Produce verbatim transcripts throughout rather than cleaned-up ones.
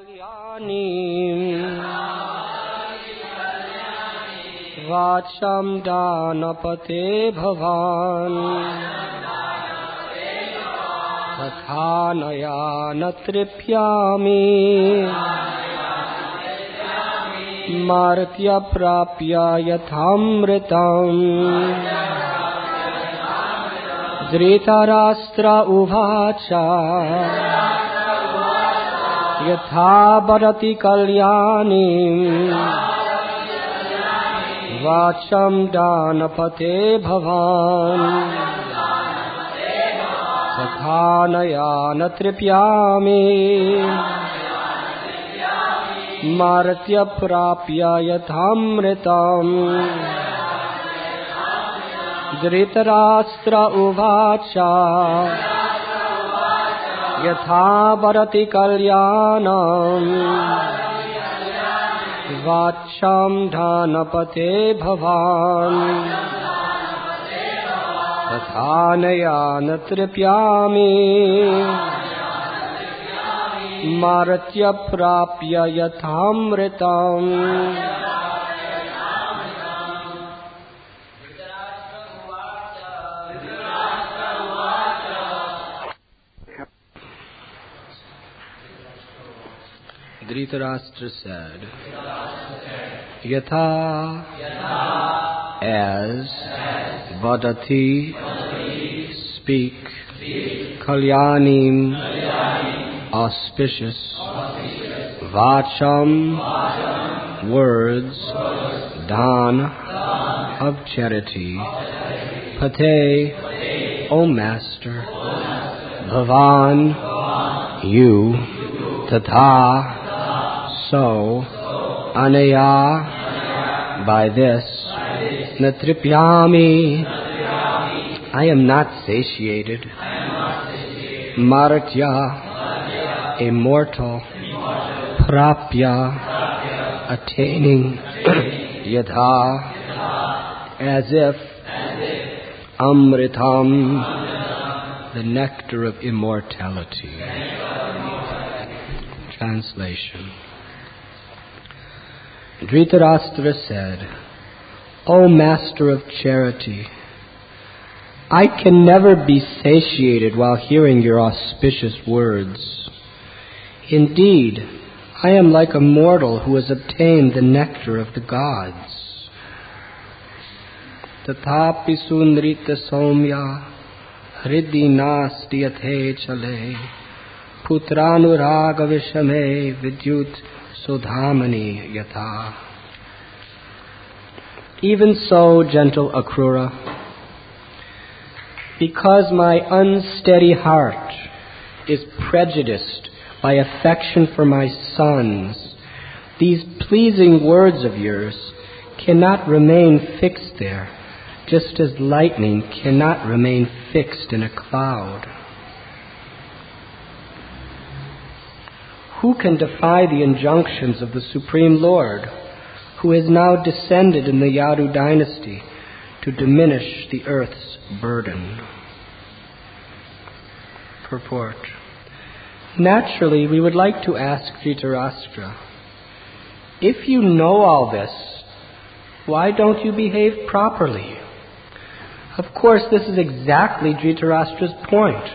वाचां दानपते भवान् तथा नया न तृप्यामि मार्त्य प्राप्य यथामृतम् धृतराष्ट्र उवाच यथा वरति कल्याणीं वाचं दानपते भवान् तथा नया न तृप्यामि मार्त्य प्राप्य यथामृतम् धृतराष्ट्र उवाच यथा वरति कल्याणम् वाचां दानपते भवान् तथा नया न तृप्यामि मार्त्य प्राप्य यथामृतम् Dhritarashtra said, Yatha, as vadati, speak, kalyanim, auspicious, vacham, words, dan, of charity, pate, O Master, bhavan, you, tatha, so, anaya, by this, natripyami, I am not satiated, martya, immortal, prapya, attaining, yatha, as if, amritam, the nectar of immortality. Translation. Dhritarashtra said, O Master of Charity, I can never be satiated while hearing your auspicious words. Indeed, I am like a mortal who has obtained the nectar of the gods. Tathapi sundrita somya hridhi nasti athe chale Putranuraga vishame vidyut sudhamani yatha. Even so, gentle Akrura, because my unsteady heart is prejudiced by affection for my sons, these pleasing words of yours cannot remain fixed there, just as lightning cannot remain fixed in a cloud. Who can defy the injunctions of the Supreme Lord, who has now descended in the Yadu dynasty to diminish the earth's burden? Purport. Naturally, we would like to ask Dhritarashtra, if you know all this, why don't you behave properly? Of course, this is exactly Dhritarashtra's point.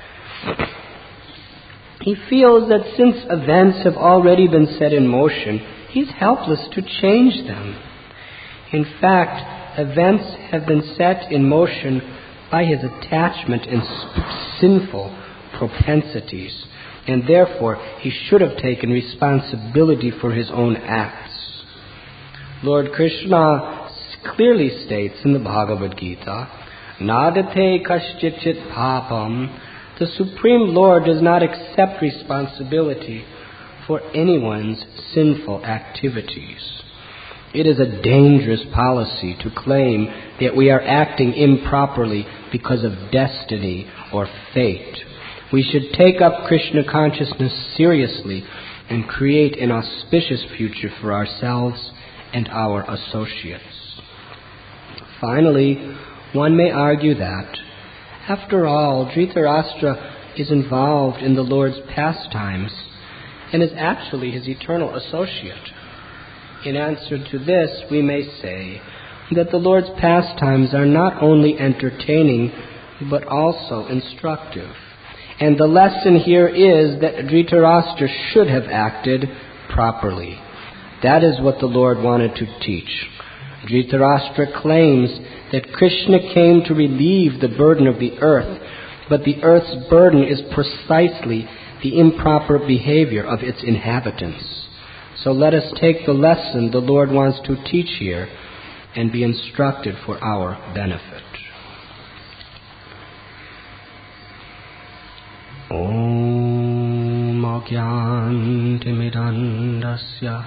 He feels that since events have already been set in motion, he's helpless to change them. In fact, events have been set in motion by his attachment and sinful propensities, and therefore he should have taken responsibility for his own acts. Lord Krishna clearly states in the Bhagavad Gita, Nadate kashchit papam, the Supreme Lord does not accept responsibility for anyone's sinful activities. It is a dangerous policy to claim that we are acting improperly because of destiny or fate. We should take up Krishna consciousness seriously and create an auspicious future for ourselves and our associates. Finally, one may argue that, after all, Dhritarashtra is involved in the Lord's pastimes, and is actually his eternal associate. In answer to this, we may say that the Lord's pastimes are not only entertaining, but also instructive. And the lesson here is that Dhritarashtra should have acted properly. That is what the Lord wanted to teach. Dhritarashtra claims that Krishna came to relieve the burden of the earth, but the earth's burden is precisely the improper behavior of its inhabitants. So let us take the lesson the Lord wants to teach here and be instructed for our benefit. Om Agyantimidandasya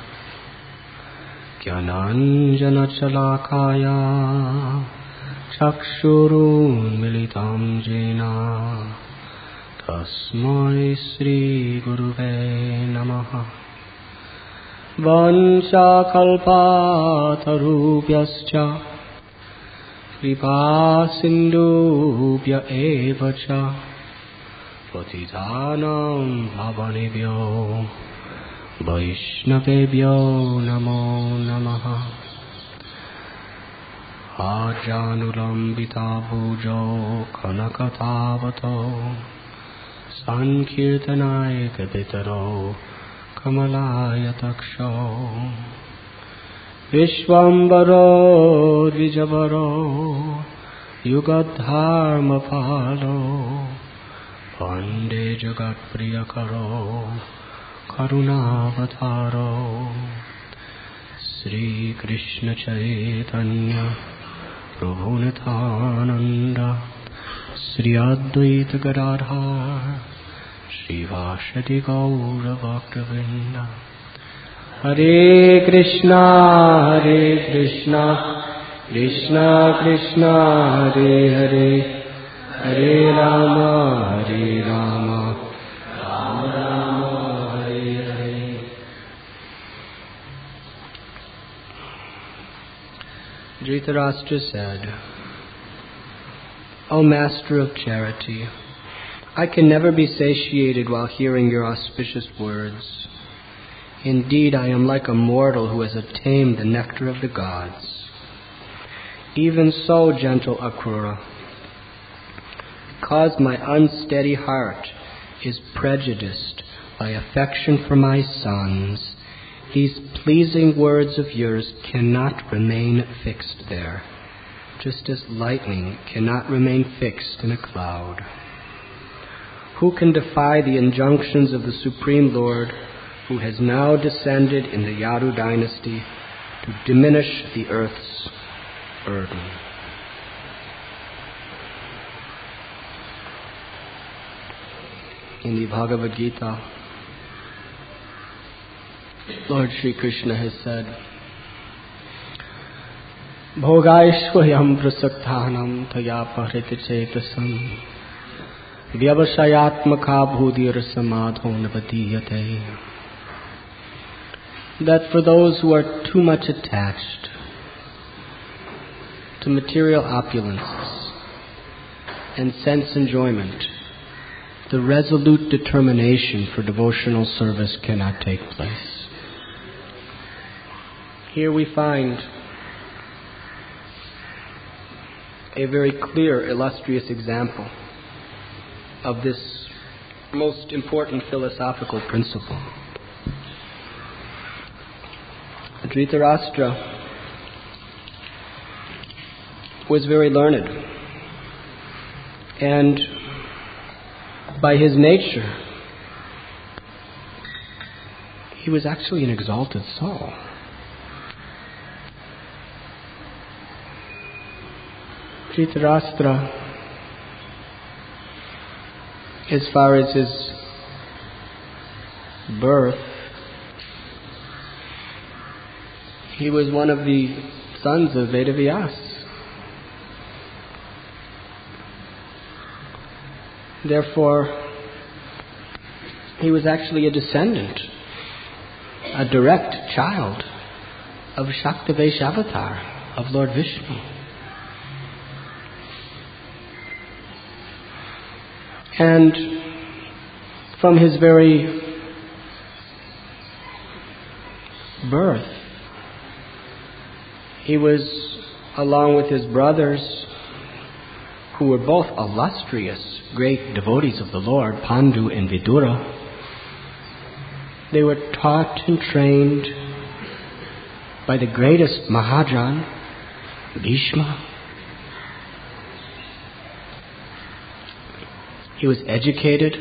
Gyananjanachalakaya Chakshurun Militam Jena Tasmai Sri Guruve Namaha Vanchakalpatarubhyascha Kripa Sindhubhya evacha Patitanam Bhavanebhyo Vaishnavebhyo Namo Namaha Ajanulambita Bhujo Kanakatavato Sankirtanaya Kapitaro Kamalaya Taksho Vishwambaro Dvijavaro Yugadharma Phalo Pande Jagat Priyakaro Karunavataro Sri Krishna Chaitanya Prabhu Nithananda Sri Advaita Gadadhar Sri Vashati Gaura Bhaktavinda Hare Krishna Hare Krishna Krishna Krishna Hare Hare Hare Rama Hare Rama Rama Rama Hare Hare. Dhritarashtra said, O Master of Charity, I can never be satiated while hearing your auspicious words. Indeed, I am like a mortal who has attained the nectar of the gods. Even so, gentle Akrura, because my unsteady heart is prejudiced by affection for my sons, these pleasing words of yours cannot remain fixed there, just as lightning cannot remain fixed in a cloud. Who can defy the injunctions of the Supreme Lord, who has now descended in the Yadu dynasty to diminish the earth's burden? In the Bhagavad Gita, Lord Sri Krishna has said, Bhogaishvayam prasakthanam taya parita chetasam vyavasayatmaka bhudir samadho navadiyate. That for those who are too much attached to material opulences and sense enjoyment, the resolute determination for devotional service cannot take place. Here we find a very clear, illustrious example of this most important philosophical principle. Dhritarashtra was very learned, and by his nature, he was actually an exalted soul. Dhritarashtra, as far as his birth, he was one of the sons of Vedavyas. Therefore, he was actually a descendant, a direct child of Shaktavesh Avatar, of Lord Vishnu. And from his very birth. He was, along with his brothers, who were both illustrious, great devotees of the Lord, Pandu and Vidura, they were taught and trained by the greatest Mahajan, Bhishma. He was educated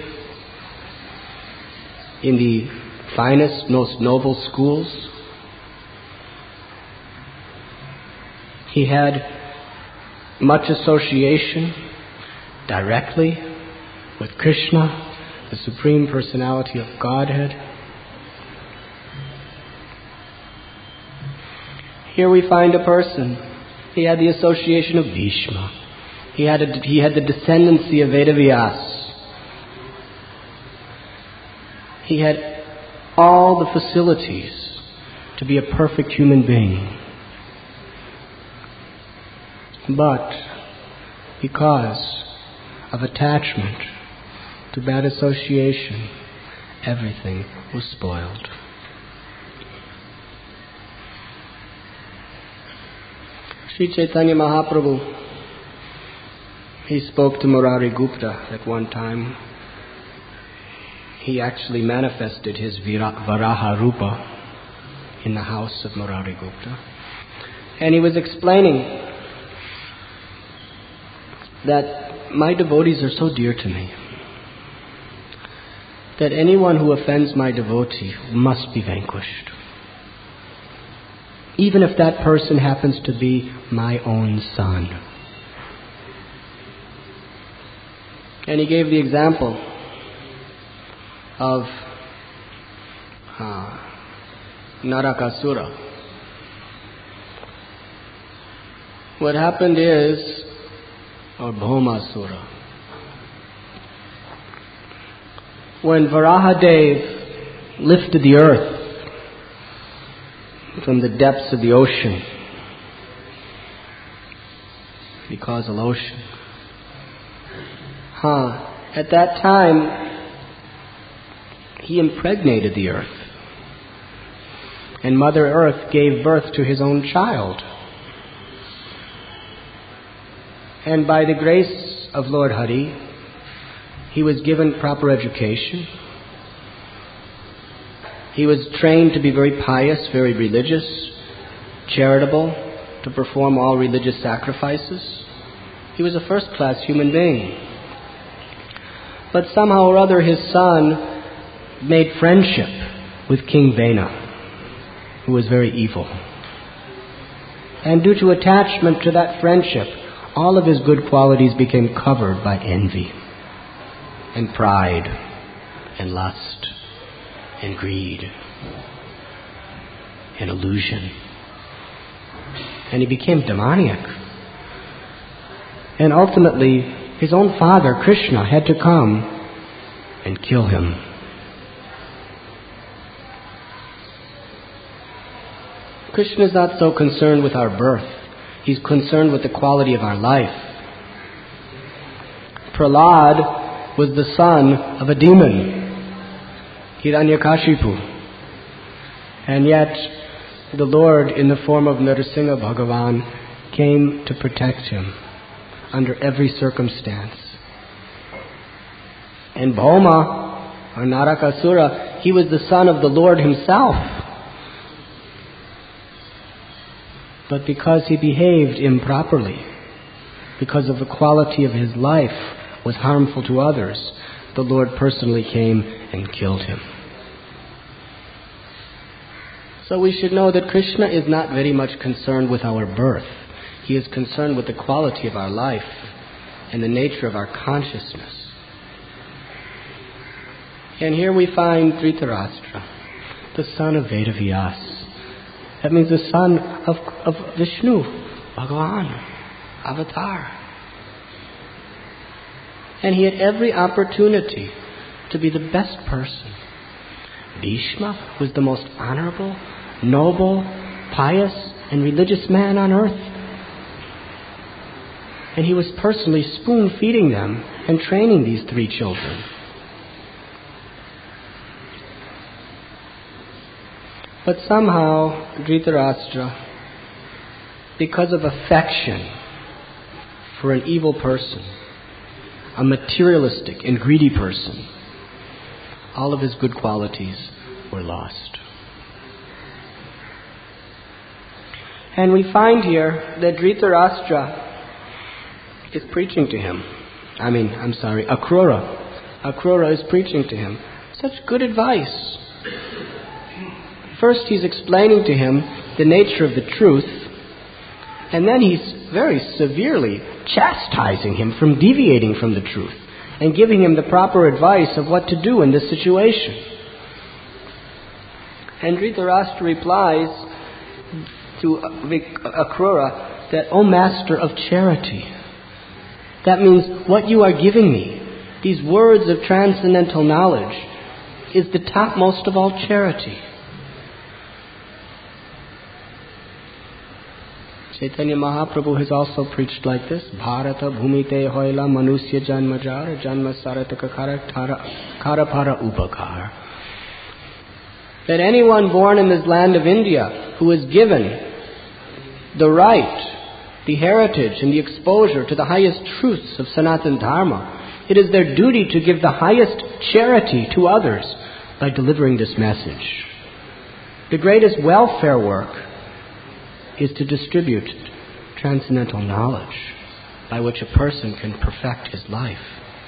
in the finest, most noble schools. He had much association directly with Krishna, the Supreme Personality of Godhead. Here we find a person. He had the association of Bhishma. He had, a, he had the descendancy of Vedavyas. He had all the facilities to be a perfect human being. But because of attachment to bad association, everything was spoiled. Sri Chaitanya Mahaprabhu, he spoke to Murari Gupta at one time. He actually manifested his Varaha Rupa in the house of Murari Gupta. And he was explaining that my devotees are so dear to me that anyone who offends my devotee must be vanquished, even if that person happens to be my own son. And he gave the example of uh, Narakasura. What happened is, or Bhaumasura, when Varahadev lifted the earth from the depths of the ocean, the causal ocean, huh, at that time he impregnated the earth, and Mother Earth gave birth to his own child. And by the grace of Lord Hari, he was given proper education. He was trained to be very pious, very religious, charitable, to perform all religious sacrifices. He was a first-class human being. But somehow or other his son made friendship with King Vena, who was very evil. And due to attachment to that friendship, all of his good qualities became covered by envy and pride and lust and greed and illusion. And he became demoniac. And ultimately, his own father, Krishna, had to come and kill him. Krishna is not so concerned with our birth. He's concerned with the quality of our life. Prahlad was the son of a demon, Hiranyakashipu. And yet, the Lord, in the form of Narasimha Bhagavan, came to protect him under every circumstance. And Bhauma, or Narakasura, he was the son of the Lord himself. But because he behaved improperly, because of the quality of his life was harmful to others, the Lord personally came and killed him. So we should know that Krishna is not very much concerned with our birth. He is concerned with the quality of our life and the nature of our consciousness. And here we find Dhritarashtra, the son of Vedavyas. That means the son of, of Vishnu, Bhagavan, Avatar. And he had every opportunity to be the best person. Bhishma was the most honorable, noble, pious, and religious man on earth. And he was personally spoon-feeding them and training these three children. But somehow, Dhritarashtra, because of affection for an evil person, a materialistic and greedy person, all of his good qualities were lost. And we find here that Dhritarashtra is preaching to him. I mean, I'm sorry, Akrura. Akrura is preaching to him. Such good advice. First he's explaining to him the nature of the truth, and then he's very severely chastising him from deviating from the truth and giving him the proper advice of what to do in this situation. And Dhritarashtra replies to Akrura that, "O Master of Charity," that means what you are giving me, these words of transcendental knowledge, is the topmost of all charity. Chaitanya Mahaprabhu has also preached like this: Bharata bhumite hoila manusya janmajar janma sarataka kara para upakar. That anyone born in this land of India who is given the right, the heritage and the exposure to the highest truths of Sanatana Dharma, it is their duty to give the highest charity to others by delivering this message. The greatest welfare work is to distribute transcendental knowledge by which a person can perfect his life.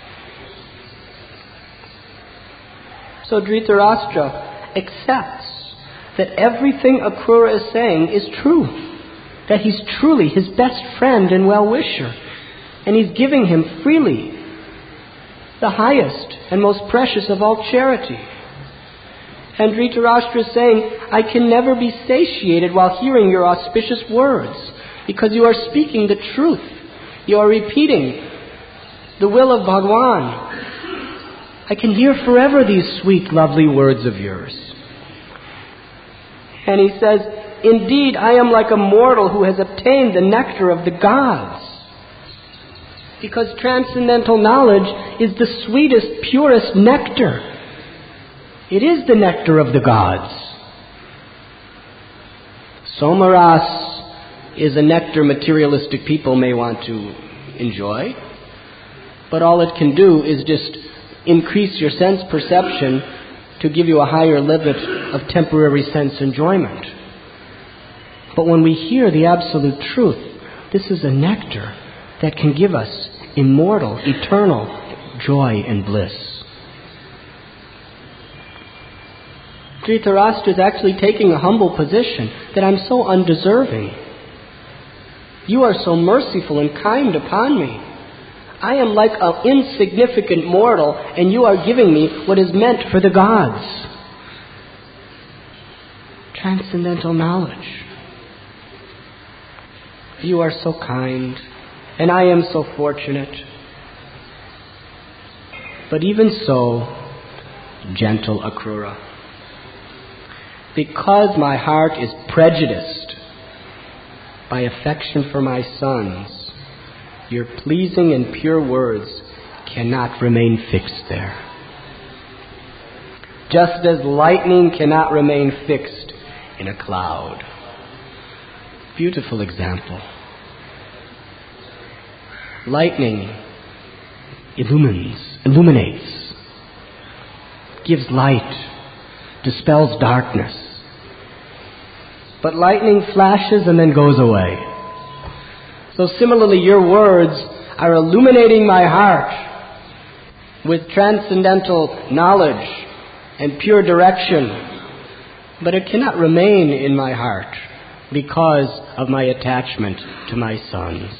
So Dhritarashtra accepts that everything Akrura is saying is true, that he's truly his best friend and well-wisher, and he's giving him freely the highest and most precious of all charity. And Dhritarashtra is saying, "I can never be satiated while hearing your auspicious words, because you are speaking the truth. You are repeating the will of Bhagwan. I can hear forever these sweet, lovely words of yours." And he says, "Indeed, I am like a mortal who has obtained the nectar of the gods." Because transcendental knowledge is the sweetest, purest nectar. It is the nectar of the gods. Somaras is a nectar materialistic people may want to enjoy, but all it can do is just increase your sense perception to give you a higher limit of temporary sense enjoyment. But when we hear the absolute truth, this is a nectar that can give us immortal, eternal joy and bliss. Dhritarashtra is actually taking a humble position, that I'm so undeserving. You are so merciful and kind upon me. I am like an insignificant mortal, and you are giving me what is meant for the gods. Transcendental knowledge. You are so kind, and I am so fortunate. But even so, gentle Akrura, because my heart is prejudiced by affection for my sons, your pleasing and pure words cannot remain fixed there. Just as lightning cannot remain fixed in a cloud. Beautiful example. Lightning illumines, illuminates, gives light, dispels darkness. But lightning flashes and then goes away. So similarly, your words are illuminating my heart with transcendental knowledge and pure direction, but it cannot remain in my heart because of my attachment to my sons.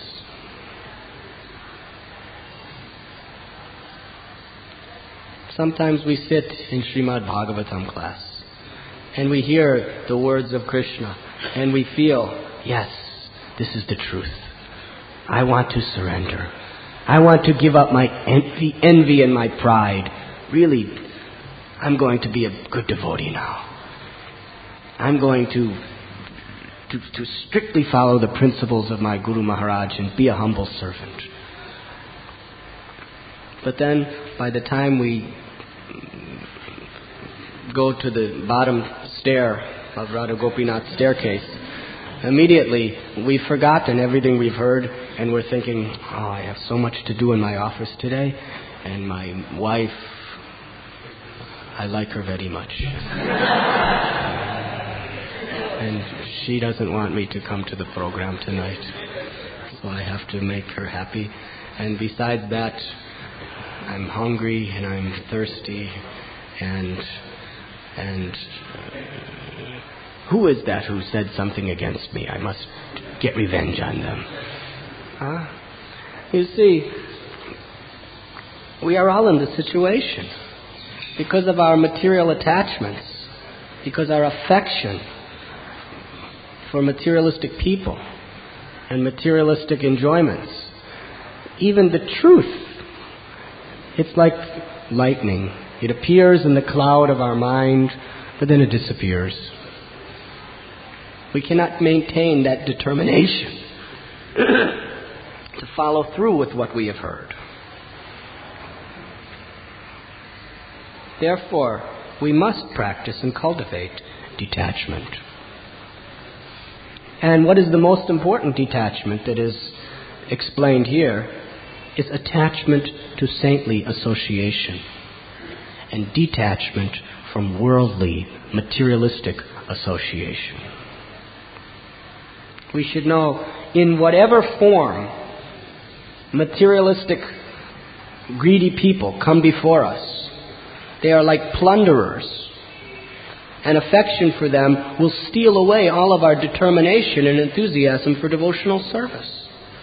Sometimes we sit in Srimad Bhagavatam class and we hear the words of Krishna and we feel, yes, this is the truth. I want to surrender. I want to give up my envy, envy and my pride. Really, I'm going to be a good devotee now. I'm going to, to, to strictly follow the principles of my Guru Maharaj and be a humble servant. But then, by the time we go to the bottom stair of Radha Gopinath's staircase, immediately we've forgotten everything we've heard, and we're thinking, oh, I have so much to do in my office today, and my wife, I like her very much. And she doesn't want me to come to the program tonight, so I have to make her happy. And besides that, I'm hungry and I'm thirsty, and and uh, who is that who said something against me? I must get revenge on them. Huh? You see, we are all in this situation because of our material attachments, because our affection for materialistic people and materialistic enjoyments. Even the truth, it's like lightning. It appears in the cloud of our mind, but then it disappears. We cannot maintain that determination to follow through with what we have heard. Therefore, we must practice and cultivate detachment. And what is the most important detachment that is explained here is attachment to saintly association and detachment from worldly, materialistic association. We should know, in whatever form materialistic, greedy people come before us, they are like plunderers. And affection for them will steal away all of our determination and enthusiasm for devotional service.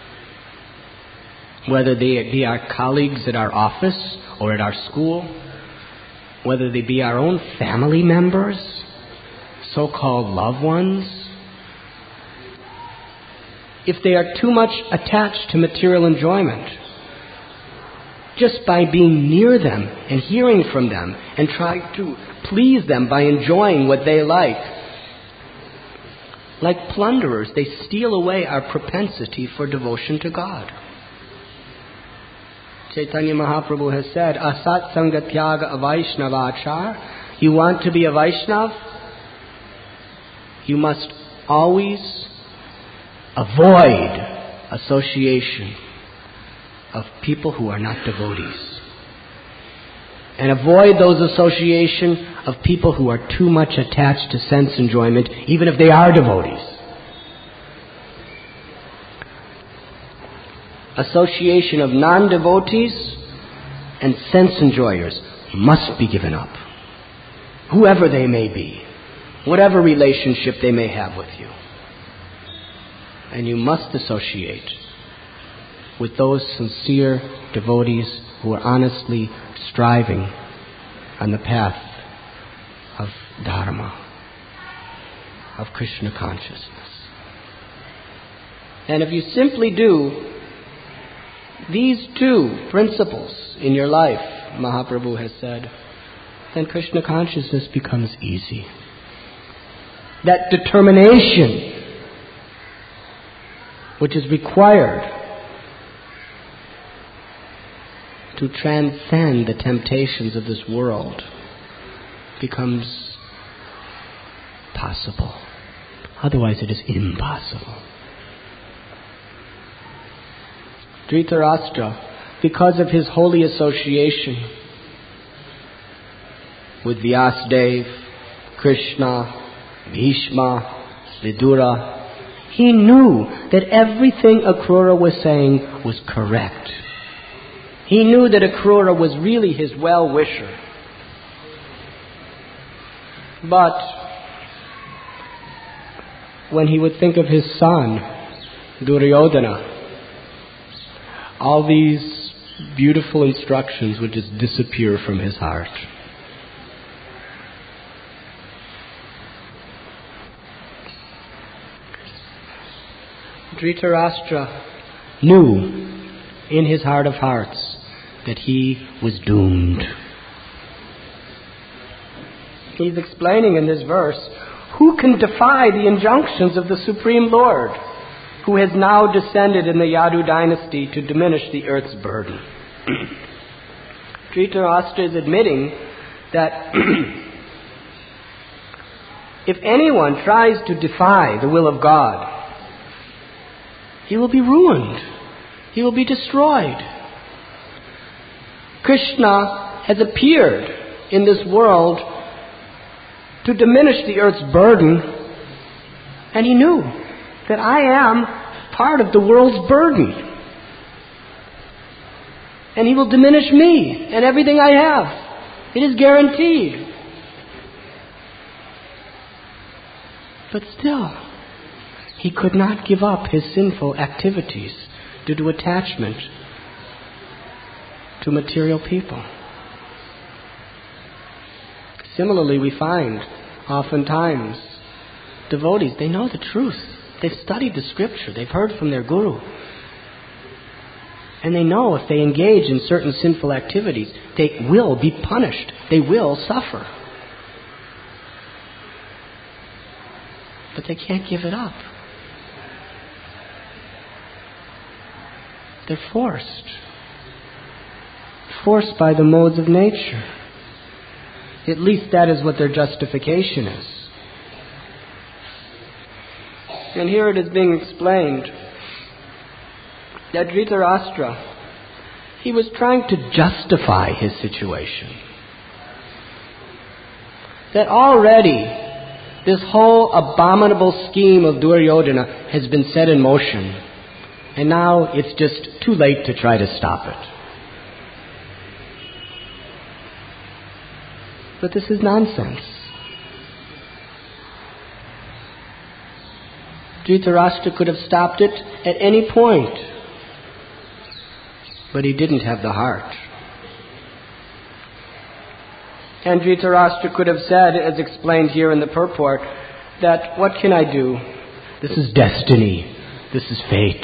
Whether they be our colleagues at our office or at our school, whether they be our own family members, so-called loved ones, if they are too much attached to material enjoyment, just by being near them and hearing from them and trying to please them by enjoying what they like, like plunderers, they steal away our propensity for devotion to God. Chaitanya Mahaprabhu has said, Asat Sangatyaga Avaishnavachar. You want to be a Vaishnav? You must always avoid association of people who are not devotees. And avoid those association of people who are too much attached to sense enjoyment, even if they are devotees. Association of non-devotees and sense enjoyers must be given up. Whoever they may be, whatever relationship they may have with you. And you must associate with those sincere devotees who are honestly striving on the path of Dharma, of Krishna consciousness. And if you simply do these two principles in your life, Mahaprabhu has said, then Krishna consciousness becomes easy. That determination which is required to transcend the temptations of this world becomes possible. Otherwise it is impossible. Dhritarashtra, because of his holy association with Vyasadeva, Krishna, Bhishma, Vidura, he knew that everything Akrura was saying was correct. He knew that Akrura was really his well-wisher. But when he would think of his son, Duryodhana, all these beautiful instructions would just disappear from his heart. Dhritarashtra knew in his heart of hearts that he was doomed. He's explaining in this verse, who can defy the injunctions of the Supreme Lord, who has now descended in the Yadu dynasty to diminish the earth's burden? Dhritarashtra is admitting that if anyone tries to defy the will of God, he will be ruined. He will be destroyed. Krishna has appeared in this world to diminish the earth's burden, and he knew that I am part of the world's burden. And he will diminish me and everything I have. It is guaranteed. But still, he could not give up his sinful activities due to attachment to material people. Similarly, we find oftentimes devotees, they know the truth. They've studied the scripture. They've heard from their guru. And they know if they engage in certain sinful activities, they will be punished. They will suffer. But they can't give it up. They're forced. Forced by the modes of nature. At least that is what their justification is. And here it is being explained that Dhritarashtra, he was trying to justify his situation. That already this whole abominable scheme of Duryodhana has been set in motion, and now it's just too late to try to stop it. But this is nonsense. Dhritarashtra could have stopped it at any point, but he didn't have the heart. And Dhritarashtra could have said, as explained here in the purport, that what can I do? This is destiny. This is fate.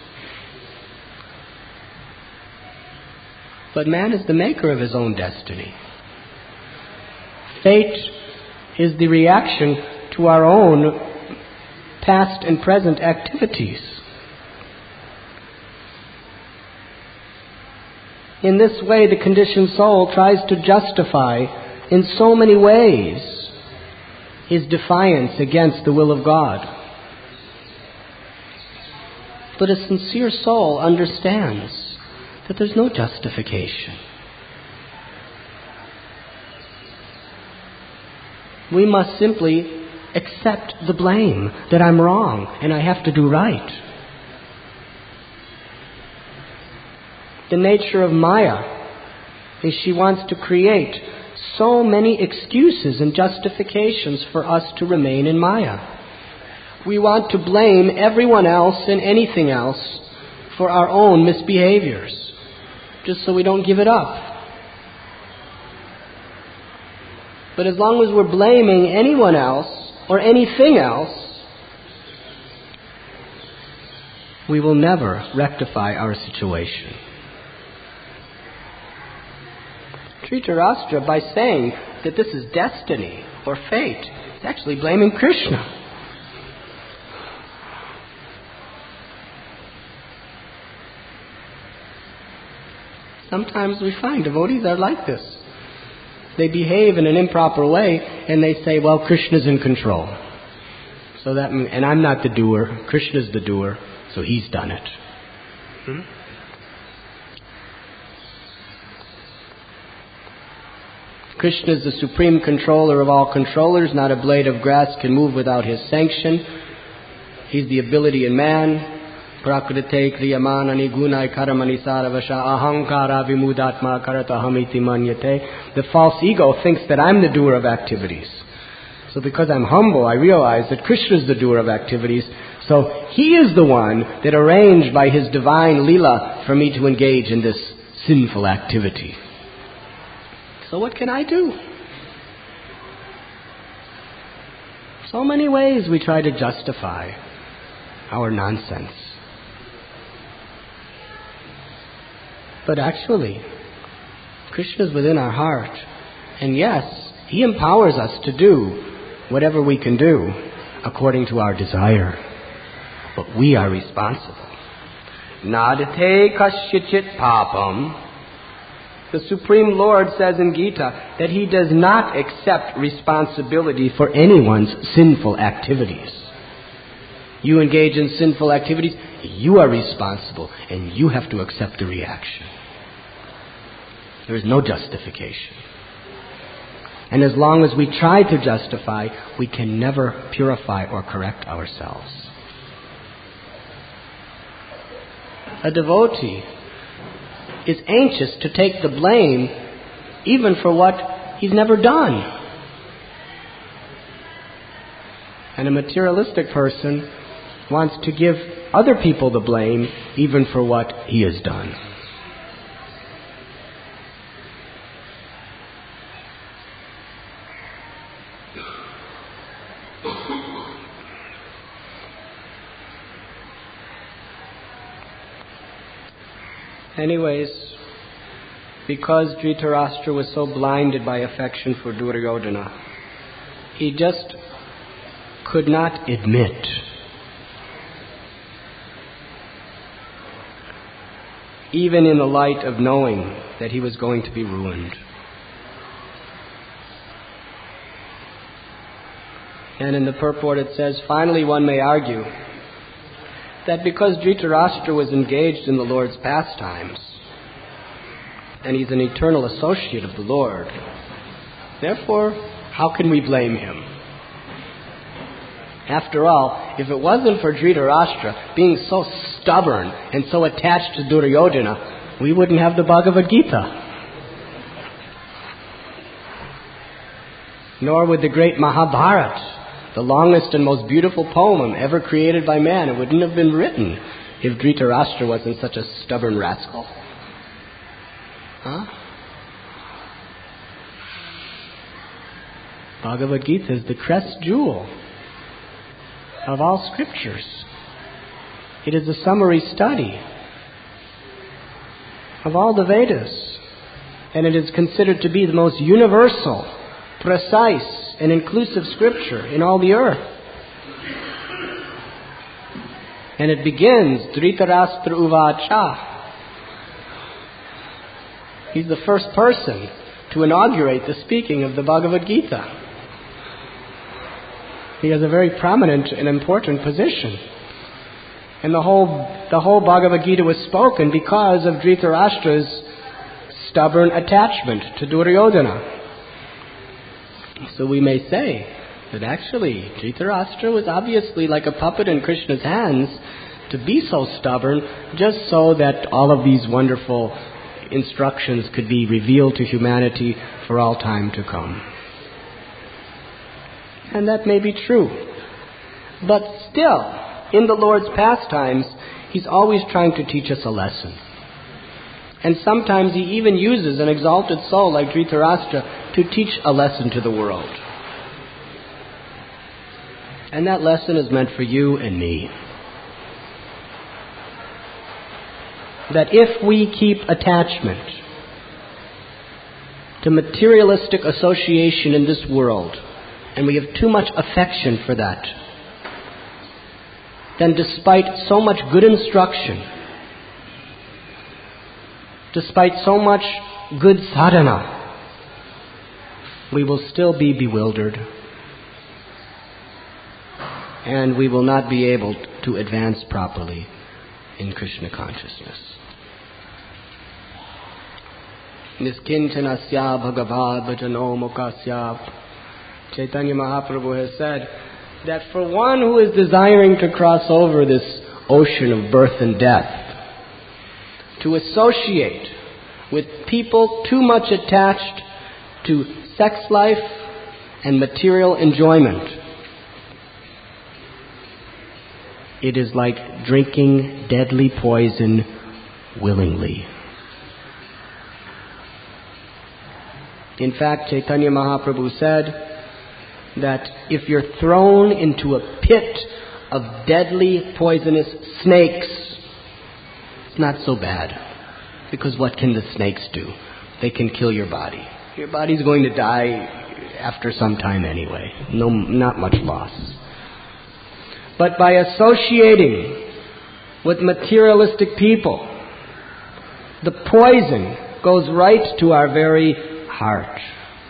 But man is the maker of his own destiny. Fate is the reaction to our own past and present activities. In this way, the conditioned soul tries to justify in so many ways his defiance against the will of God. But a sincere soul understands that there's no justification. We must simply accept the blame that I'm wrong and I have to do right. The nature of Maya is she wants to create so many excuses and justifications for us to remain in Maya. We want to blame everyone else and anything else for our own misbehaviors, just so we don't give it up. But as long as we're blaming anyone else or anything else, we will never rectify our situation. Dhritarashtra, by saying that this is destiny or fate, is actually blaming Krishna. Sometimes we find devotees are like this. They behave in an improper way and they say, well, Krishna's in control. So that, and I'm not the doer. Krishna's the doer, so he's done it. Hmm? Krishna is the supreme controller of all controllers. Not a blade of grass can move without his sanction. He's the ability in man. Prakrite kriyamanani gunai karamani saravasha ahankara vimudatma karatahamiti manyate. The false ego thinks that I'm the doer of activities. So because I'm humble, I realize that Krishna is the doer of activities. So he is the one that arranged by his divine Leela for me to engage in this sinful activity. So what can I do? So many ways we try to justify our nonsense. But actually, Krishna is within our heart. And yes, he empowers us to do whatever we can do according to our desire. But we are responsible. Nadate kashyachit papam The Supreme Lord says in Gita that He does not accept responsibility for anyone's sinful activities. You engage in sinful activities, you are responsible, and you have to accept the reaction. There is no justification. And as long as we try to justify, we can never purify or correct ourselves. A devotee is anxious to take the blame even for what he's never done. And a materialistic person wants to give other people the blame even for what he has done. Anyways, because Dhritarashtra was so blinded by affection for Duryodhana, he just could not admit even in the light of knowing that he was going to be ruined. And in the purport it says, finally one may argue that because Dhritarashtra was engaged in the Lord's pastimes, and he's an eternal associate of the Lord, therefore, how can we blame him? After all, if it wasn't for Dhritarashtra being so stubborn and so attached to Duryodhana, we wouldn't have the Bhagavad Gita. Nor would the great Mahabharata, the longest and most beautiful poem ever created by man, it wouldn't have been written if Dhritarashtra wasn't such a stubborn rascal. Huh? Bhagavad Gita is the crest jewel of all scriptures. It is a summary study of all the Vedas, and it is considered to be the most universal, precise, and inclusive scripture in all the earth. And it begins, Dhritarashtra Uvacha. He's the first person to inaugurate the speaking of the Bhagavad Gita. He has a very prominent and important position. And the whole, the whole Bhagavad Gita was spoken because of Dhritarashtra's stubborn attachment to Duryodhana. So we may say that actually Dhritarashtra was obviously like a puppet in Krishna's hands to be so stubborn just so that all of these wonderful instructions could be revealed to humanity for all time to come. And that may be true. But still, in the Lord's pastimes, He's always trying to teach us a lesson. And sometimes He even uses an exalted soul like Dhritarashtra to teach a lesson to the world. And that lesson is meant for you and me. That if we keep attachment to materialistic association in this world, and we have too much affection for that, then despite so much good instruction, despite so much good sadhana, we will still be bewildered, and we will not be able to advance properly in Krishna consciousness. Niskinchanasya bhagavad bhajano mukasya. Chaitanya Mahaprabhu has said that for one who is desiring to cross over this ocean of birth and death, to associate with people too much attached to sex life and material enjoyment, it is like drinking deadly poison willingly. In fact, Chaitanya Mahaprabhu said that if you're thrown into a pit of deadly poisonous snakes, it's not so bad. Because what can the snakes do? They can kill your body. Your body's going to die after some time anyway. No, not much loss. But by associating with materialistic people, the poison goes right to our very heart.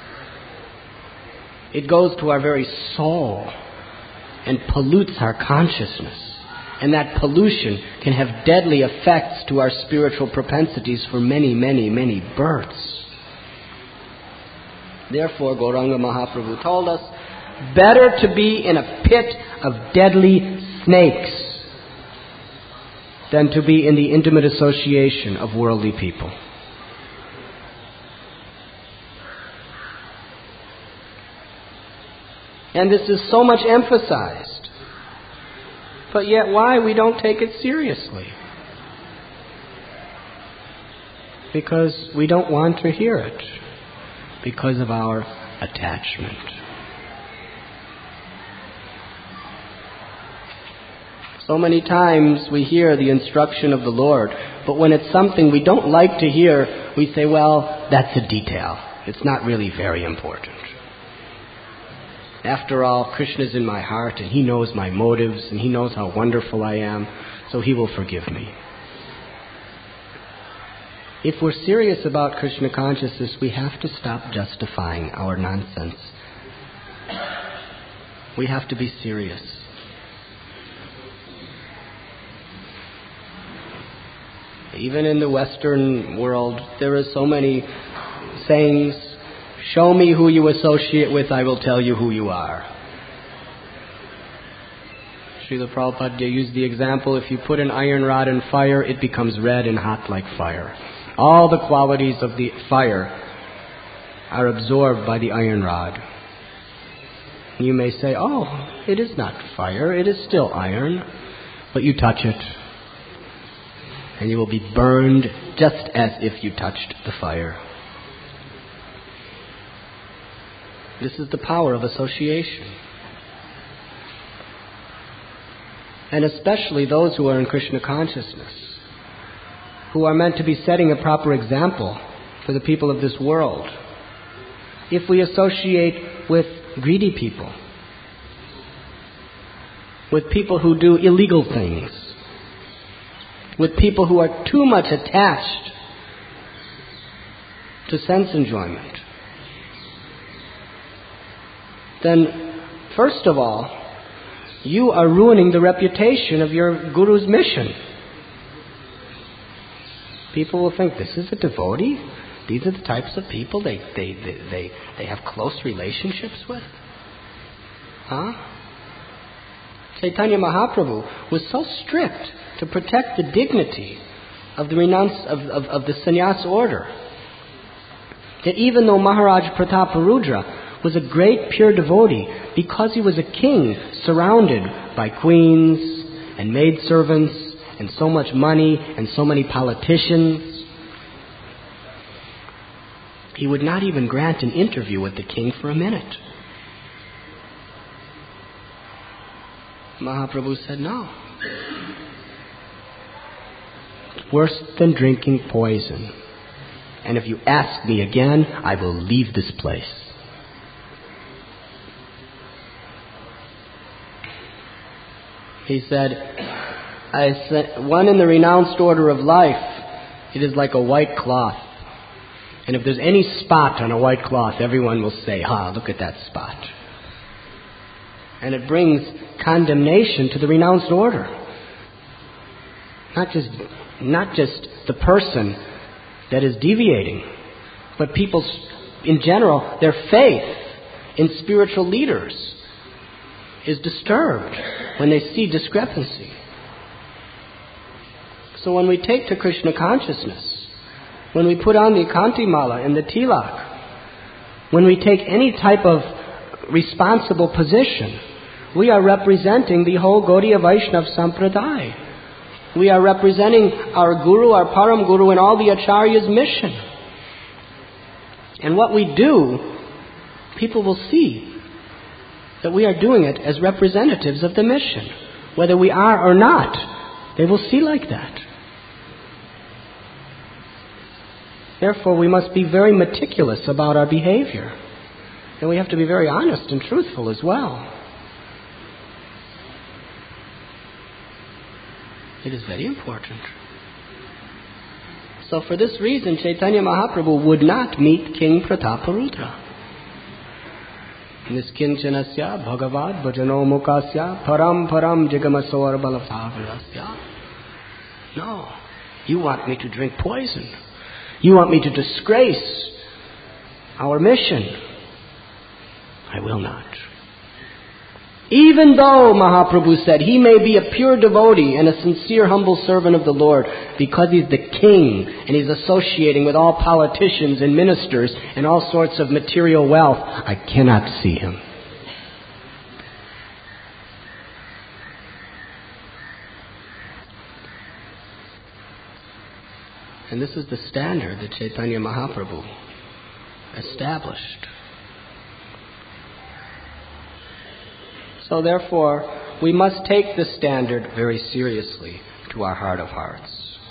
It goes to our very soul and pollutes our consciousness. And that pollution can have deadly effects to our spiritual propensities for many, many, many births. Therefore, Gauranga Mahaprabhu told us, better to be in a pit of deadly snakes than to be in the intimate association of worldly people. And this is so much emphasized. But yet why we don't take it seriously? Because we don't want to hear it. Because of our attachment. So many times we hear the instruction of the Lord, but when it's something we don't like to hear, we say, well, that's a detail. It's not really very important. After all, Krishna is in my heart and He knows my motives and He knows how wonderful I am, so He will forgive me. If we're serious about Krishna consciousness, we have to stop justifying our nonsense. We have to be serious. Even in the Western world, there are so many sayings, show me who you associate with, I will tell you who you are. Srila Prabhupada used the example, if you put an iron rod in fire, it becomes red and hot like fire. All the qualities of the fire are absorbed by the iron rod. You may say, oh, it is not fire, it is still iron, but you touch it, and you will be burned just as if you touched the fire. This is the power of association. And especially those who are in Krishna consciousness, who are meant to be setting a proper example for the people of this world. If we associate with greedy people, with people who do illegal things, with people who are too much attached to sense enjoyment, then, first of all, you are ruining the reputation of your guru's mission. People will think, this is a devotee? These are the types of people they, they, they, they, they have close relationships with? Huh? Chaitanya Mahaprabhu was so strict to protect the dignity of the renounce of, of, of the sannyas order that even though Maharaj Prataparudra was a great pure devotee, because he was a king surrounded by queens and maidservants and so much money and so many politicians, he would not even grant an interview with the king for a minute. Mahaprabhu said, no. It's worse than drinking poison. And if you ask me again, I will leave this place. He said, I said, one in the renounced order of life, it is like a white cloth. And if there's any spot on a white cloth, everyone will say, ah, look at that spot. And it brings condemnation to the renounced order. Not just, not just the person that is deviating, but people in general, their faith in spiritual leaders is disturbed when they see discrepancy. So when we take to Krishna consciousness, when we put on the Kantimala and the tilak, when we take any type of responsible position, we are representing the whole Gaudiya Vaishnava Sampradaya. We are representing our Guru, our Param Guru, and all the Acharyas' mission. And what we do, people will see that we are doing it as representatives of the mission. Whether we are or not, they will see like that. Therefore, we must be very meticulous about our behavior. And we have to be very honest and truthful as well. It is very important. So for this reason, Chaitanya Mahaprabhu would not meet King Prataparudra. Niskincanasya bhagavad bhajano mukasya param param jigamasor balavavirasya. No, you want me to drink poison. You want me to disgrace our mission. I will not. Even though, Mahaprabhu said, he may be a pure devotee and a sincere, humble servant of the Lord, because he's the king and he's associating with all politicians and ministers and all sorts of material wealth, I cannot see him. And this is the standard that Chaitanya Mahaprabhu established. So therefore, we must take this standard very seriously to our heart of hearts.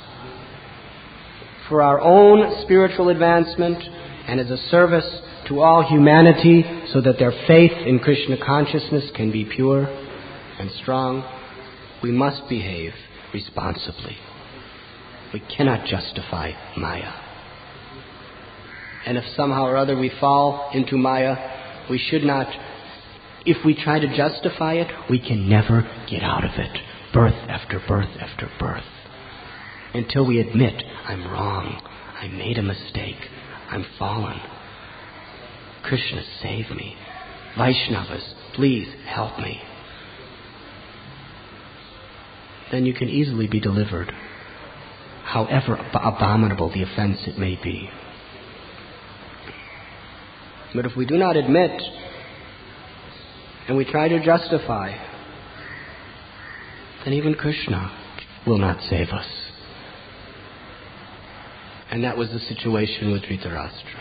For our own spiritual advancement and as a service to all humanity so that their faith in Krishna consciousness can be pure and strong, we must behave responsibly. We cannot justify Maya. And if somehow or other we fall into Maya, we should not. If we try to justify it, we can never get out of it. Birth after birth after birth. Until we admit, I'm wrong. I made a mistake. I'm fallen. Krishna, save me. Vaishnavas, please help me. Then you can easily be delivered, however abominable the offense it may be. But if we do not admit, and we try to justify, then even Krishna will not save us. And that was the situation with Dhritarashtra.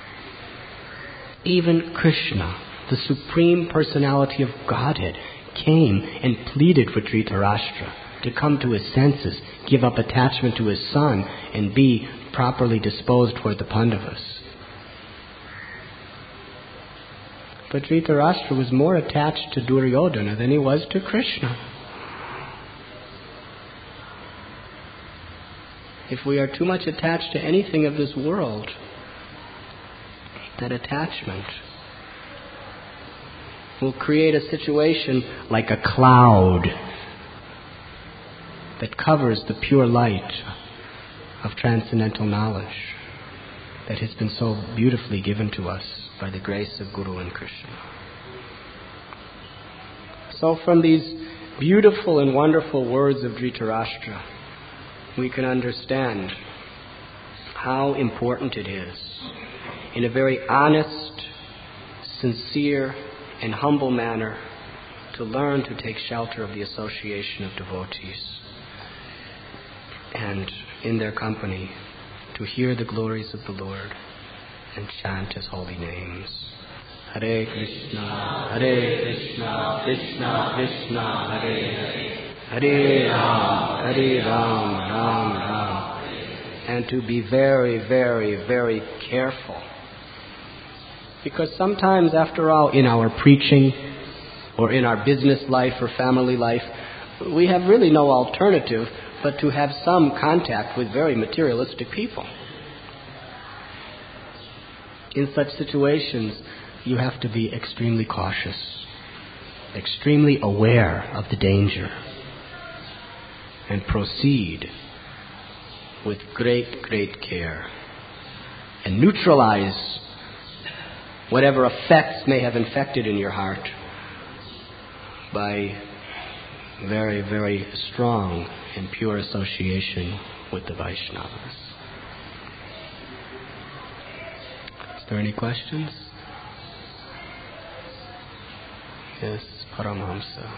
Even Krishna, the Supreme Personality of Godhead, came and pleaded for Dhritarashtra to come to his senses, give up attachment to his son, and be properly disposed toward the Pandavas. But Dhritarashtra was more attached to Duryodhana than he was to Krishna. If we are too much attached to anything of this world, that attachment will create a situation like a cloud that covers the pure light of transcendental knowledge that has been so beautifully given to us by the grace of Guru and Krishna. So from these beautiful and wonderful words of Dhritarashtra, we can understand how important it is, in a very honest, sincere, and humble manner, to learn to take shelter of the association of devotees, and in their company to hear the glories of the Lord and chant His holy names. Hare Krishna, Hare Krishna, Krishna Krishna, Hare Hare, Hare Ram, Hare Ram, Ram Ram. And to be very, very, very careful. Because sometimes, after all, in our preaching or in our business life or family life, we have really no alternative but to have some contact with very materialistic people. In such situations, you have to be extremely cautious, extremely aware of the danger, and proceed with great, great care, and neutralize whatever effects may have infected in your heart by very, very strong and pure association with the Vaishnavas. Is there any questions? Yes, Paramahamsa.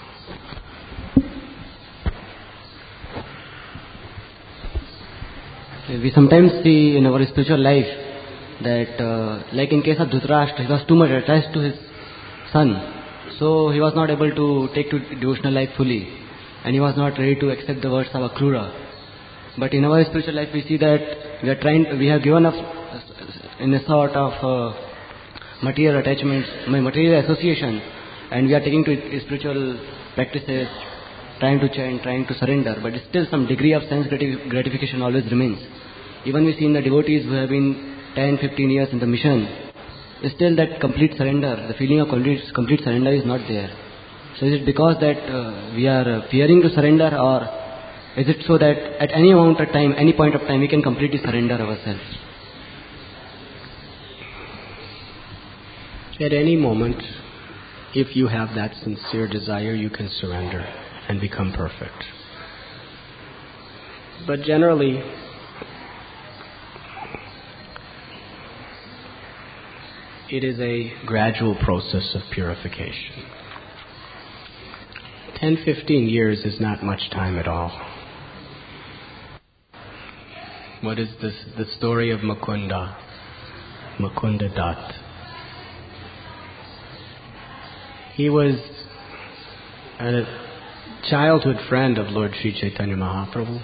We sometimes see in our spiritual life that, uh, like in case of Dhritarashtra, he was too much attached to his son. So he was not able to take to devotional life fully, and he was not ready to accept the words of Akrura. But in our spiritual life, we see that we are trying, we have given up in a sort of uh, material attachments, material association, and we are taking to spiritual practices, trying to chant, trying to surrender. But still, some degree of sense gratification always remains. Even we see in the devotees who have been ten, fifteen years in the mission, still that complete surrender, the feeling of complete, complete surrender is not there. So is it because that uh, we are uh, fearing to surrender, or is it so that at any amount of time, any point of time, we can completely surrender ourselves? At any moment, if you have that sincere desire, you can surrender and become perfect. But generally, it is a gradual process of purification. Ten, fifteen years is not much time at all. What is this? The story of Mukunda, Mukunda Dutt. He was a childhood friend of Lord Sri Chaitanya Mahaprabhu,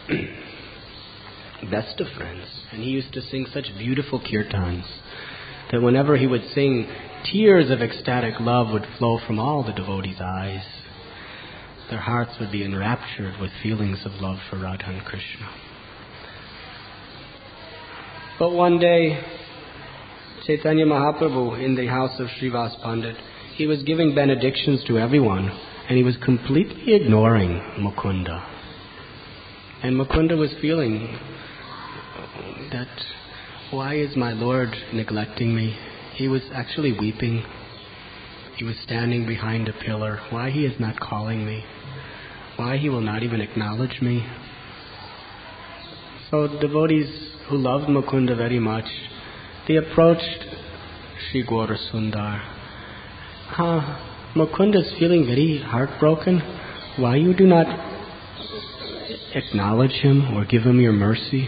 best of friends, and he used to sing such beautiful kirtans that whenever he would sing, tears of ecstatic love would flow from all the devotees' eyes. Their hearts would be enraptured with feelings of love for Radha and Krishna. But one day, Chaitanya Mahaprabhu, in the house of Srivas Pandit, he was giving benedictions to everyone, and he was completely ignoring Mukunda. And Mukunda was feeling that, why is my Lord neglecting me? He was actually weeping. He was standing behind a pillar. Why he is not calling me? Why he will not even acknowledge me? So the devotees who loved Mukunda very much, they approached Sri Gaura Sundar. Ah, Mukunda is feeling very heartbroken. Why you do not acknowledge him or give him your mercy?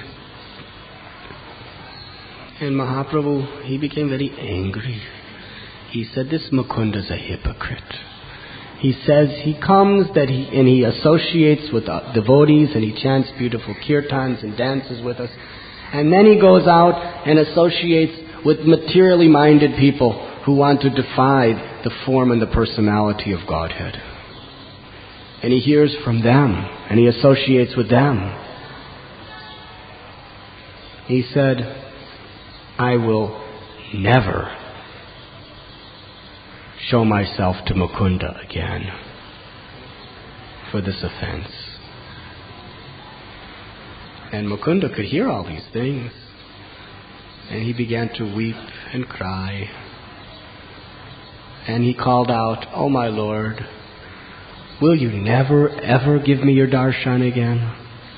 And Mahaprabhu, he became very angry. He said, this Mukunda is a hypocrite. He says he comes that he and he associates with uh, devotees and he chants beautiful kirtans and dances with us. And then he goes out and associates with materially minded people who want to defy the form and the personality of Godhead. And he hears from them and he associates with them. He said, I will never show myself to Mukunda again for this offense. And Mukunda could hear all these things, and he began to weep and cry. And he called out, oh my Lord, will you never ever give me your darshan again?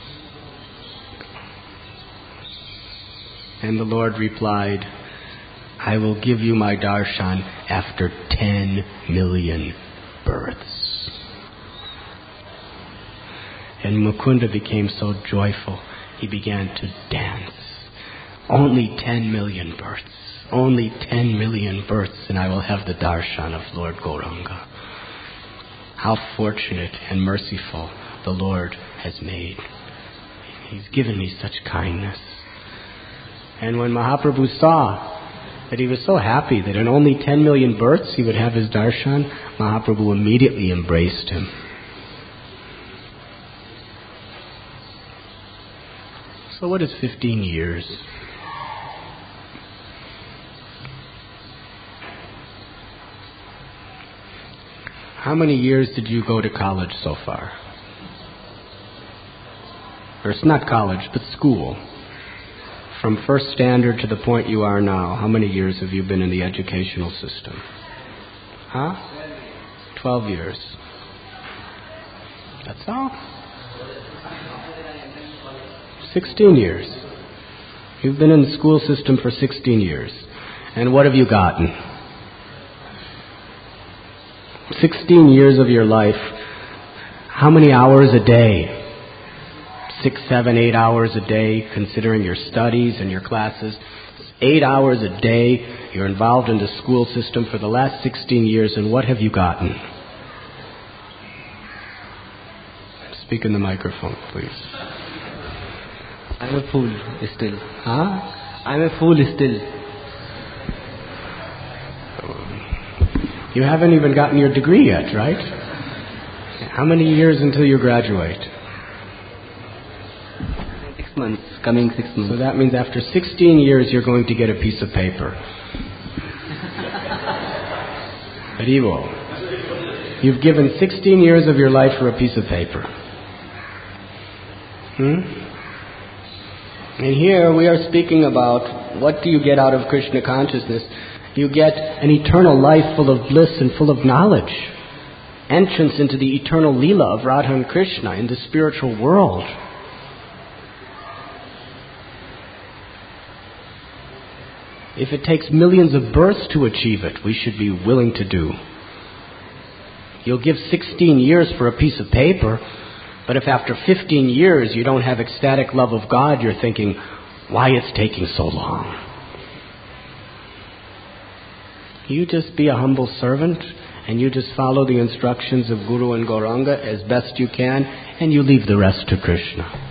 And the Lord replied, I will give you my darshan after ten million births. And Mukunda became so joyful, he began to dance. Only ten million births. Only ten million births, and I will have the darshan of Lord Gauranga. How fortunate and merciful the Lord has made. He's given me such kindness. And when Mahaprabhu saw that he was so happy that in only ten million births he would have his darshan, Mahaprabhu immediately embraced him. So what is fifteen years? How many years did you go to college so far? Or it's not college, but school. From first standard to the point you are now, how many years have you been in the educational system? Huh? Twelve years. That's all? Sixteen years. You've been in the school system for sixteen years. And what have you gotten? Sixteen years of your life. How many hours a day? Six, seven, eight hours a day, considering your studies and your classes. Eight hours a day, you're involved in the school system for the last sixteen years, and what have you gotten? Speak in the microphone, please. I'm a fool still. Huh? I'm a fool still. You haven't even gotten your degree yet, right? How many years until you graduate? Six months. coming six months. So that means after sixteen years you're going to get a piece of paper. Haribo. You've given sixteen years of your life for a piece of paper. Hmm? And here we are speaking about what do you get out of Krishna consciousness? You get an eternal life full of bliss and full of knowledge. Entrance into the eternal Leela of Radha and Krishna in the spiritual world. If it takes millions of births to achieve it, we should be willing to do. You'll give sixteen years for a piece of paper, but if after fifteen years you don't have ecstatic love of God, you're thinking, why it's taking so long? You just be a humble servant, and you just follow the instructions of Guru and Gauranga as best you can, and you leave the rest to Krishna.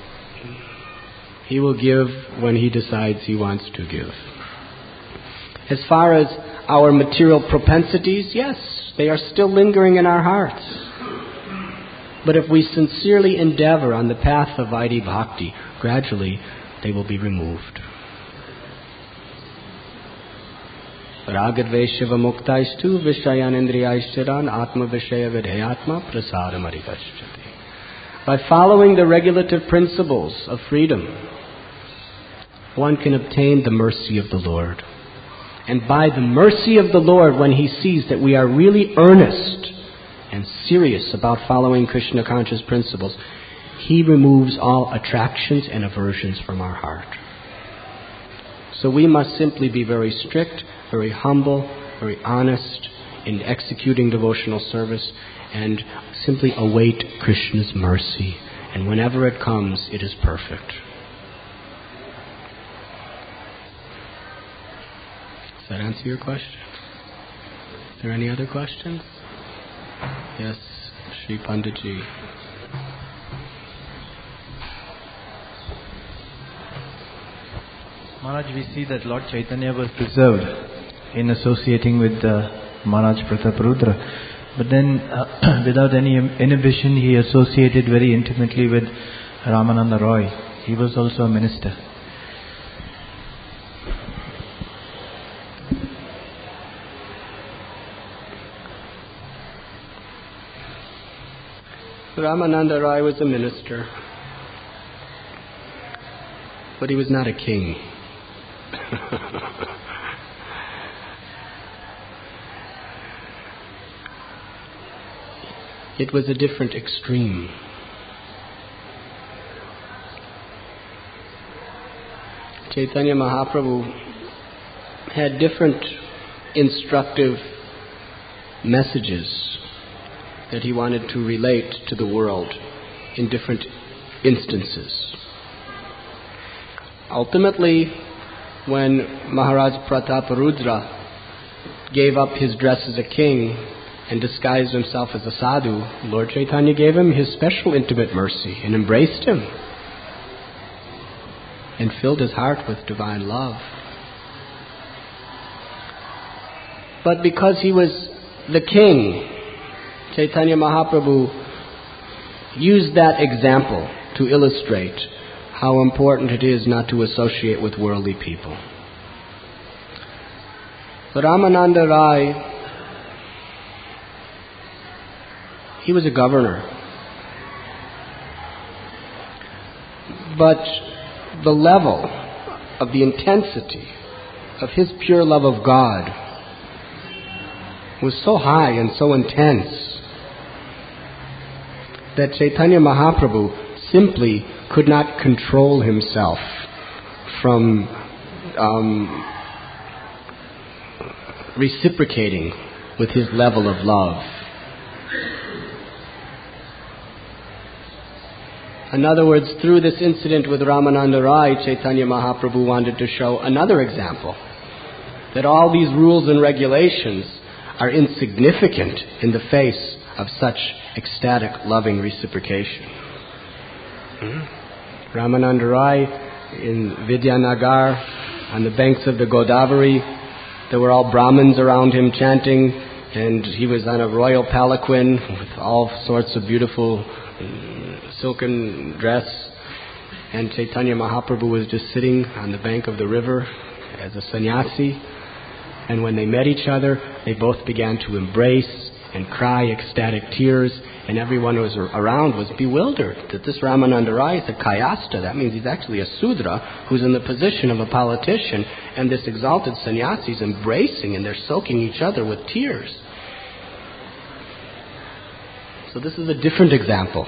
He will give when he decides he wants to give. As far as our material propensities, yes, they are still lingering in our hearts. But if we sincerely endeavor on the path of Vaidhi Bhakti, gradually they will be removed. Ragadveshava muktaistu vishayanindriyaishcharan atma vishaya vidhayatma prasadamarigashyate. By following the regulative principles of freedom, one can obtain the mercy of the Lord. And by the mercy of the Lord, when He sees that we are really earnest and serious about following Krishna conscious principles, He removes all attractions and aversions from our heart. So we must simply be very strict, very humble, very honest in executing devotional service, and simply await Krishna's mercy. And whenever it comes, it is perfect. Does that answer your question? Is there any other questions? Yes, Sri Panditji. Maharaj, we see that Lord Chaitanya was preserved in associating with uh, Maharaj Prataparudra. But then, uh, without any inhibition, he associated very intimately with Ramananda Roy. He was also a minister. Ramananda Roy was a minister, but he was not a king. It was a different extreme. Chaitanya Mahaprabhu had different instructive messages that he wanted to relate to the world in different instances. Ultimately, when Maharaj Prataparudra gave up his dress as a king and disguised himself as a sadhu, Lord Chaitanya gave him his special intimate mercy and embraced him and filled his heart with divine love. But because he was the king, Chaitanya Mahaprabhu used that example to illustrate how important it is not to associate with worldly people. But Ramananda Rai, he was a governor. But the level of the intensity of his pure love of God was so high and so intense that Chaitanya Mahaprabhu simply could not control himself from um, reciprocating with his level of love. In other words, through this incident with Ramananda Rai, Chaitanya Mahaprabhu wanted to show another example, that all these rules and regulations are insignificant in the face of such ecstatic, loving reciprocation. Hmm? Ramananda Rai in Vidyanagar, on the banks of the Godavari, there were all Brahmins around him chanting, and he was on a royal palanquin with all sorts of beautiful silken dress. and Chaitanya Mahaprabhu was just sitting on the bank of the river as a sannyasi. And when they met each other, they both began to embrace and cry ecstatic tears, and everyone who was around was bewildered that this Ramananda Rai is a Kayasta. That means he's actually a Sudra who's in the position of a politician, and this exalted sannyasi is embracing, and they're soaking each other with tears. So this is a different example.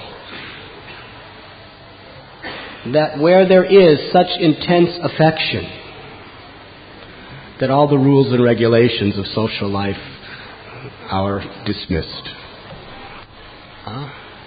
That where there is such intense affection that all the rules and regulations of social life are dismissed. Huh?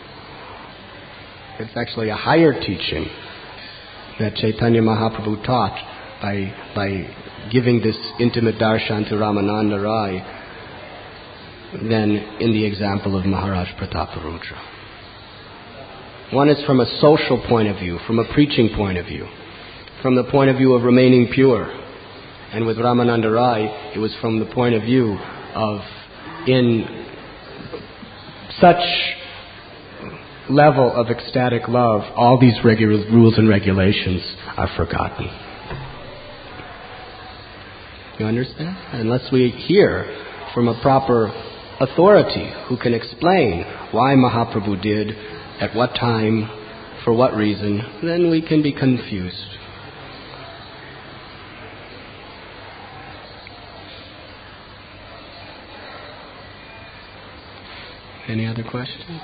It's actually a higher teaching that Chaitanya Mahaprabhu taught by, by giving this intimate darshan to Ramananda Rai than in the example of Maharaj Prataparudra. One is from a social point of view, from a preaching point of view, from the point of view of remaining pure. And with Ramananda Rai, it was from the point of view of, in such level of ecstatic love, all these regular rules and regulations are forgotten. You understand? Unless we hear from a proper authority who can explain why Mahaprabhu did, at what time, for what reason, then we can be confused. Any other questions?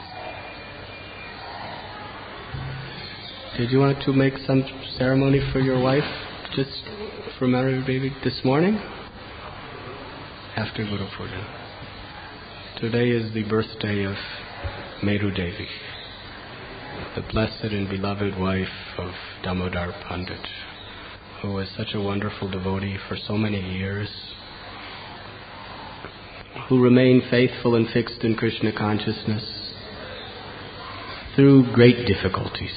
Did you want to make some ceremony for your wife, just for Mary Baby, this morning? After Guru Puja. Today is the birthday of Meru Devi, the blessed and beloved wife of Damodar Pandit, who was such a wonderful devotee for so many years, who remained faithful and fixed in Krishna consciousness through great difficulties.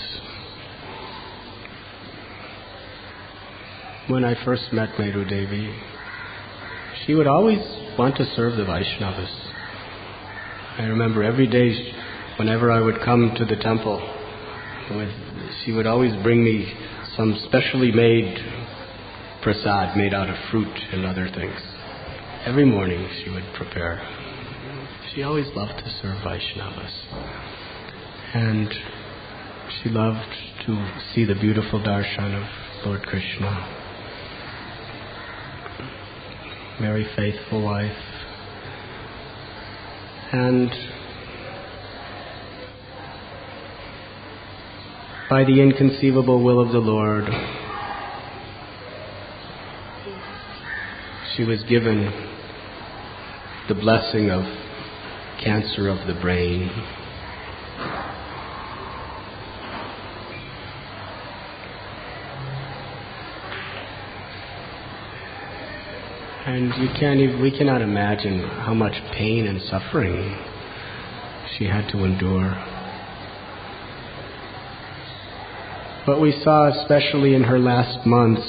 When I first met Meru Devi, she would always want to serve the Vaishnavas. I remember every day, whenever I would come to the temple, with, she would always bring me some specially made prasad made out of fruit and other things. Every morning she would prepare. She always loved to serve Vaishnavas. And she loved to see the beautiful darshan of Lord Krishna. Very faithful wife. And by the inconceivable will of the Lord, she was given the blessing of cancer of the brain. And you can't even, we cannot imagine how much pain and suffering she had to endure. But we saw, especially in her last months,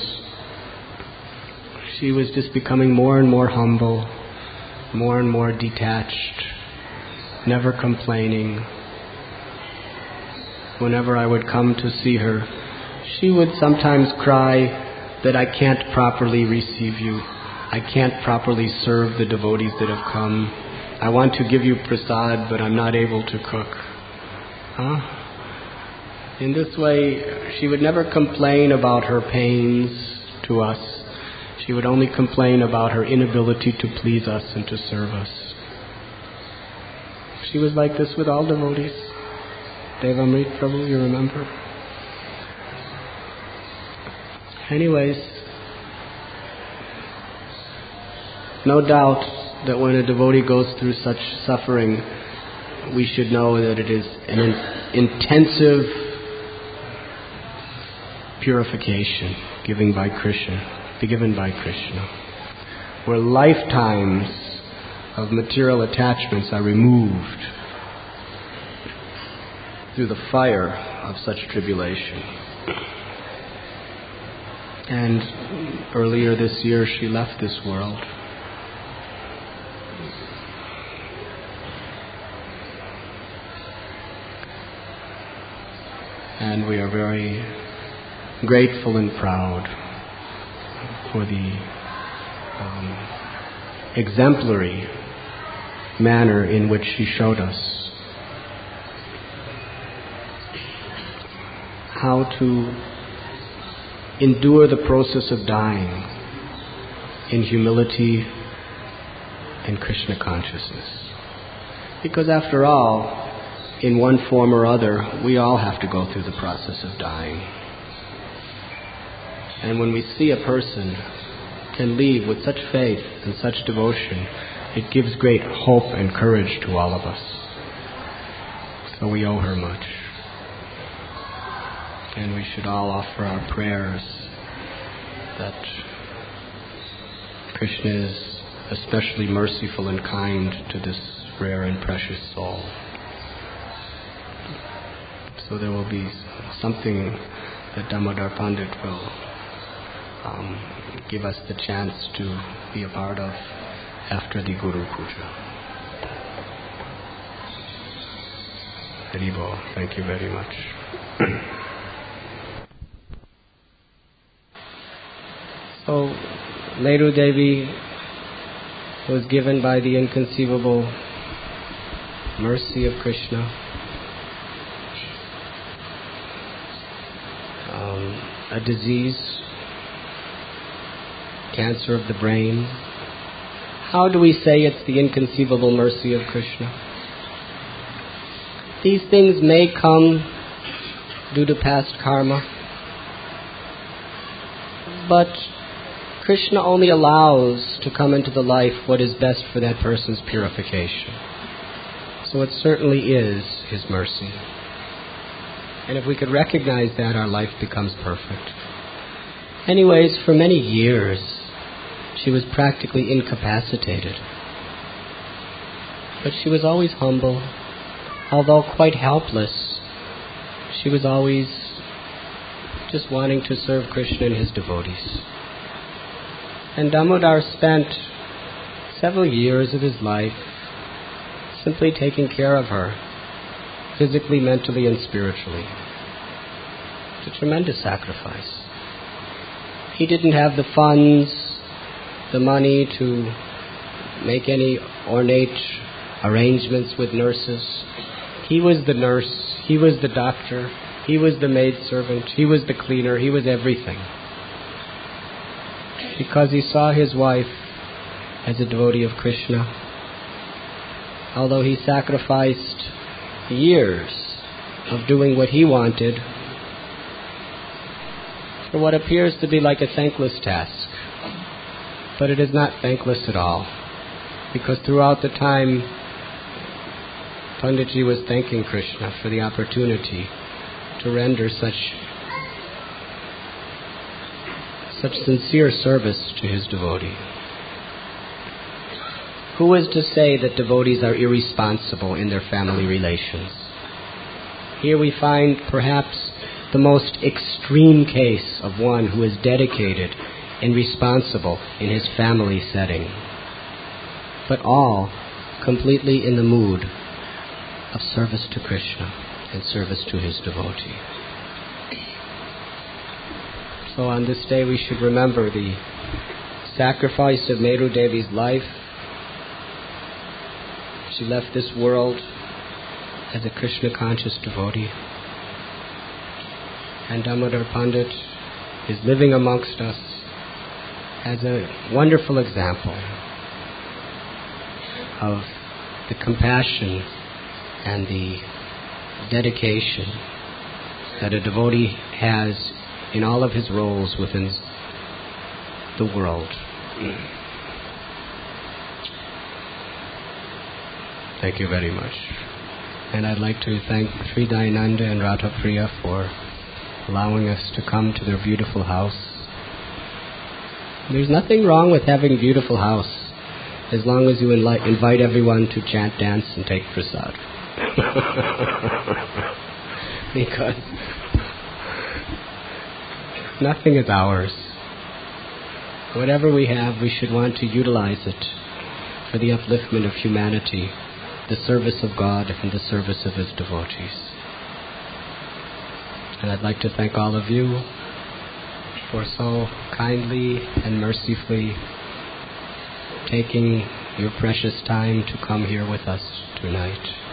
she was just becoming more and more humble, more and more detached, never complaining. Whenever I would come to see her, she would sometimes cry that I can't properly receive you. I can't properly serve the devotees that have come. I want to give you prasad, but I'm not able to cook. Huh? In this way, she would never complain about her pains to us. She would only complain about her inability to please us and to serve us. She was like this with all devotees. Devamrit Prabhu, you remember? Anyways, no doubt that when a devotee goes through such suffering, we should know that it is an in- intensive purification given by Krishna, be given by Krishna, where lifetimes of material attachments are removed through the fire of such tribulation. And earlier this year she left this world. And we are very grateful and proud for the um, exemplary manner in which she showed us how to endure the process of dying in humility and Krishna consciousness. Because after all, in one form or other, we all have to go through the process of dying. And when we see a person can leave with such faith and such devotion, it gives great hope and courage to all of us. So we owe her much. And we should all offer our prayers that Krishna is especially merciful and kind to this rare and precious soul. So there will be something that Damodar Pandit will um, give us the chance to be a part of after the Guru Puja. Hari Bol. Thank you very much. So, Meru Devi was given by the inconceivable mercy of Krishna um, a disease, cancer of the brain. How do we say it's the inconceivable mercy of Krishna? These things may come due to past karma, but Krishna only allows to come into the life what is best for that person's purification. So it certainly is His mercy. And if we could recognize that, our life becomes perfect. Anyways, for many years, she was practically incapacitated. But she was always humble. Although quite helpless, she was always just wanting to serve Krishna and His devotees. And Damodar spent several years of his life simply taking care of her, physically, mentally, and spiritually. It's a tremendous sacrifice. He didn't have the funds, the money to make any ornate arrangements with nurses. He was the nurse, he was the doctor, he was the maidservant, he was the cleaner, he was everything. Because he saw his wife as a devotee of Krishna, although he sacrificed years of doing what he wanted for what appears to be like a thankless task. But it is not thankless at all, because throughout the time, Panditji was thanking Krishna for the opportunity to render such such sincere service to his devotee. Who is to say that devotees are irresponsible in their family relations? Here we find perhaps the most extreme case of one who is dedicated and responsible in his family setting, but all completely in the mood of service to Krishna and service to his devotee. So on this day we should remember the sacrifice of Meru Devi's life. She left this world as a Krishna-conscious devotee. And Damodar Pandit is living amongst us as a wonderful example of the compassion and the dedication that a devotee has in all of his roles within the world. Thank you very much. And I'd like to thank Sri Dayananda and Radha Priya for allowing us to come to their beautiful house. There's nothing wrong with having a beautiful house, as long as you inli- invite everyone to chant, dance, and take prasad. Because nothing is ours. Whatever we have, we should want to utilize it for the upliftment of humanity, the service of God, and the service of His devotees. And I'd like to thank all of you for so kindly and mercifully taking your precious time to come here with us tonight.